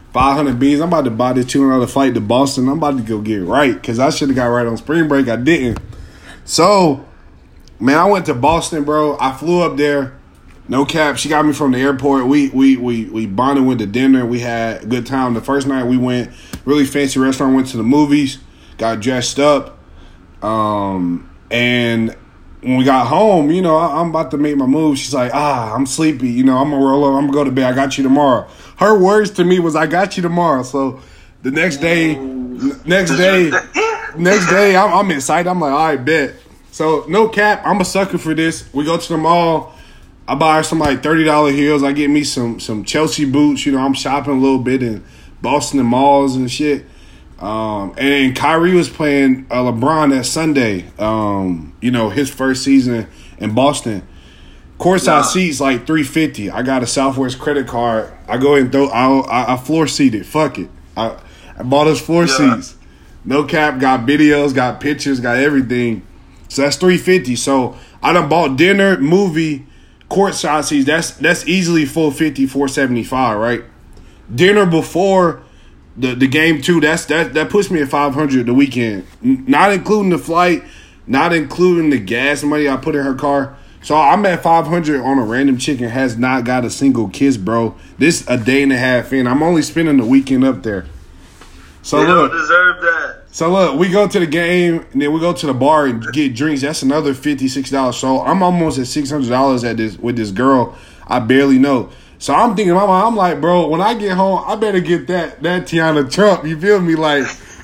five hundred beans. I'm about to buy this two hundred dollars flight to Boston. I'm about to go get right because I should have got right on spring break. I didn't. So, man, I went to Boston, bro. I flew up there. No cap. She got me from the airport. We we we we bonded, went to dinner. We had a good time. The first night we went really fancy restaurant. Went to the movies. Got dressed up. Um, and when we got home, you know, I, I'm about to make my move. She's like, ah, I'm sleepy. You know, I'm gonna roll over. I'm gonna go to bed. I got you tomorrow. Her words to me was, I got you tomorrow. So the next day, next day, next day, I'm, I'm excited. I'm like, all right, bet. So no cap. I'm a sucker for this. We go to the mall. I buy her some like thirty dollars heels. I get me some some Chelsea boots. You know, I'm shopping a little bit in Boston and malls and shit. Um, and Kyrie was playing uh, LeBron that Sunday. Um, you know, his first season in Boston. Courtside yeah. seats like three fifty. I got a Southwest credit card. I go ahead and throw. I I, I floor seated. Fuck it. I I bought us floor yeah. seats. No cap. Got videos. Got pictures. Got everything. So that's three fifty. So I done bought dinner, movie. Courtside seats, that's that's easily full fifty, four seventy-five, right? Dinner before the, the game two, that's that that puts me at five hundred the weekend. N- not including the flight, not including the gas money I put in her car. So I'm at five hundred on a random chick and has not got a single kiss, bro. This a day and a half in. I'm only spending the weekend up there. So you look, don't deserve that. So look, we go to the game and then we go to the bar and get drinks. That's another fifty, sixty dollars. So I'm almost at six hundred dollars at this with this girl I barely know. So I'm thinking, in my mind, I'm like, bro, when I get home, I better get that that Tiana Trump. You feel me? Like,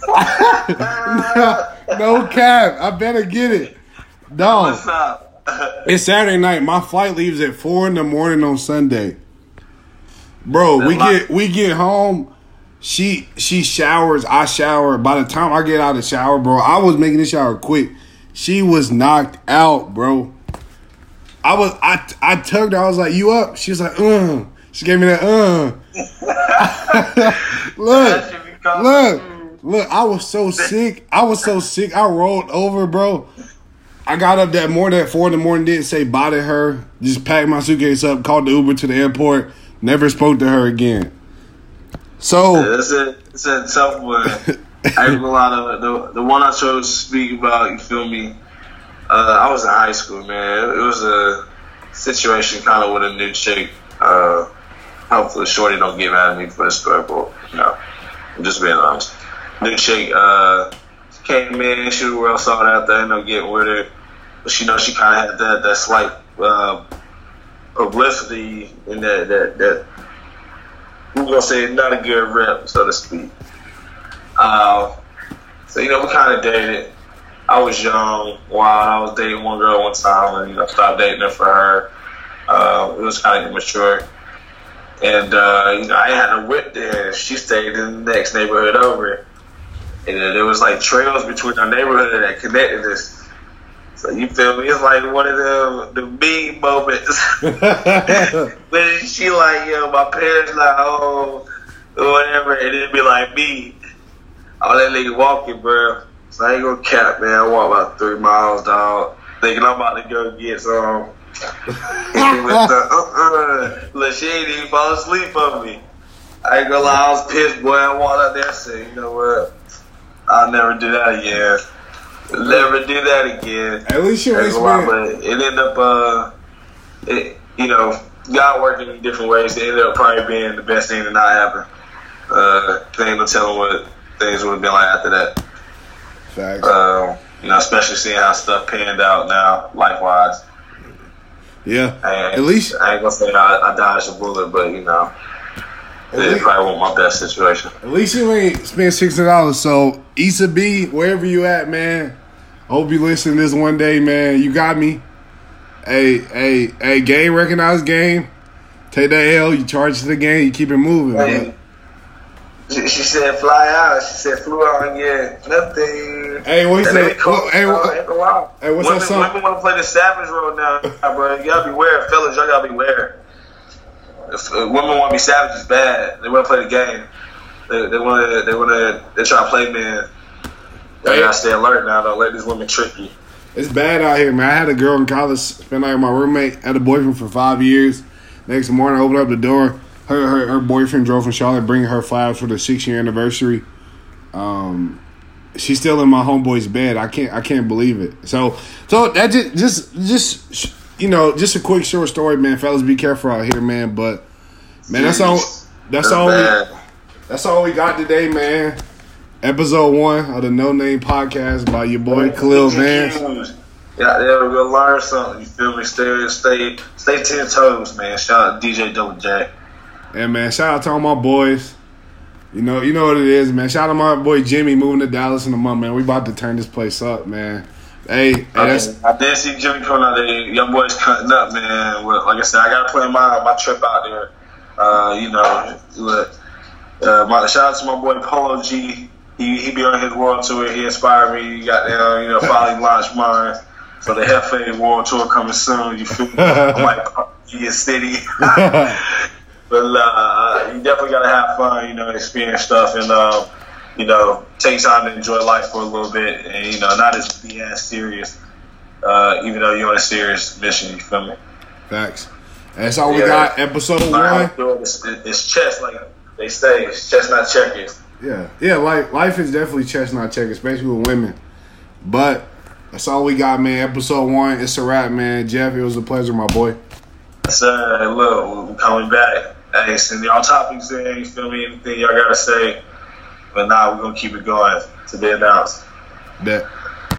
no, no cap. I better get it. Dog. What's up? It's Saturday night. My flight leaves at four in the morning on Sunday. Bro, we get we get home. She she showers, I shower. By the time I get out of the shower, bro, I was making the shower quick. She was knocked out, bro. I was I I tugged her. I was like, "You up?" She was like, "Uh." She gave me that uh. look, look, look. I was so sick. I was so sick. I rolled over, bro. I got up that morning at four in the morning. Didn't say bye to her. Just packed my suitcase up. Called the Uber to the airport. Never spoke to her again. So yeah, it's a it's a tough one. I ain't gonna lie to the the one I chose to speak about. You feel me? Uh, I was in high school, man. It was a situation kind of with a new chick. Uh, hopefully, Shorty don't get mad at me for this story, but you know, I'm just being honest. New chick uh, came in. She was well sought after. I ended up getting with her, but she know she kind of had that that slight uh, publicity and that that that. We're gonna say not a good rep, so to speak. Uh, so you know, we kind of dated. I was young, wild. I was dating one girl one time, and you know, stopped dating her for her. Uh, it was kind of immature, and uh, you know, I had a whip there. She stayed in the next neighborhood over, and uh, there was like trails between our neighborhood that connected us. So you feel me? It's like one of them the big moments. When she like, yo, my parents like, oh, or whatever, and it'd be like me. All that nigga walking, bro. So I ain't gonna cap, man. I walk about three miles, dog. Thinking I'm about to go get some. uh-uh. Look, she ain't even fall asleep on me. I ain't gonna lie, I was pissed, boy. I walked out there and said, you know what? I'll never do that again. Never do that again. At least you ain't But it ended up, uh, it, you know, God working in different ways. It ended up probably being the best thing that not happened. Uh, ain't no telling what things would have been like after that. Facts. Uh, you know, especially seeing how stuff panned out now, life-wise. Yeah. At least I ain't gonna say I, I dodged a bullet, but you know, it least, probably wasn't my best situation. At least you ain't spent six hundred dollars. So Issa B, wherever you at, man. Hope you listen to this one day, man. You got me. Hey, hey, hey, game recognized game. Take that L, you charge to the game, you keep it moving, hey, man. She, she said fly out. She said flew out, yeah. Nothing. Hey, what you say? Cool. Hey, what, uh, hey, what's women, that song? Women want to play the savage role now, bro. You gotta beware. Fellas, y'all gotta beware. If uh, women want to be savages bad, they want to play the game. They, they want to, they want to, they try to play men. You gotta stay alert now. Don't let these women trick you. It's bad out here, man. I had a girl in college spend night with my roommate. Had a boyfriend for five years. Next morning, I opened up the door. her, her her boyfriend drove from Charlotte, bringing her flowers for the six year anniversary. Um, she's still in my homeboy's bed. I can't I can't believe it. So so that just just just you know just a quick short story, man. Fellas, be careful out here, man. But man, that's all. That's all. We, that's all we got today, man. Episode one of the No Name Podcast by your boy Khalil Vance. Yeah, they're gonna learn something. You feel me? Stay, stay, stay ten toes, man. Shout out to D J Double J. Yeah, man. Shout out to all my boys. You know, you know what it is, man. Shout out to my boy Jimmy moving to Dallas in a month, man. We about to turn this place up, man. Hey, hey that's, I did see Jimmy coming out there. Young boys cutting up, man. Well, like I said, I gotta plan my my trip out there. Uh, you know, with, uh, my, shout out to my boy Polo G. He he be on his world tour. He inspired me. He got down, you know, finally launched mine. So the Hefe World Tour coming soon. You feel me? I might be a city. But uh, you definitely got to have fun, you know, experience stuff and, uh, you know, take time to enjoy life for a little bit and, you know, not as be as serious, uh, even though you're on a serious mission, you feel me? Facts. That's all yeah. we got, episode one. It's, it's chess, like they say. It's chestnut checkers. Yeah. Yeah, like, life is definitely chestnut checkers, especially with women. But that's all we got, man. Episode one. It's a wrap, man. Jeff, it was a pleasure, my boy. Yes, sir. Hey, look, we're coming back. Hey, send y'all topics in. You feel me? Anything y'all got to say. But now nah, we're going to keep it going to be announced. Bet.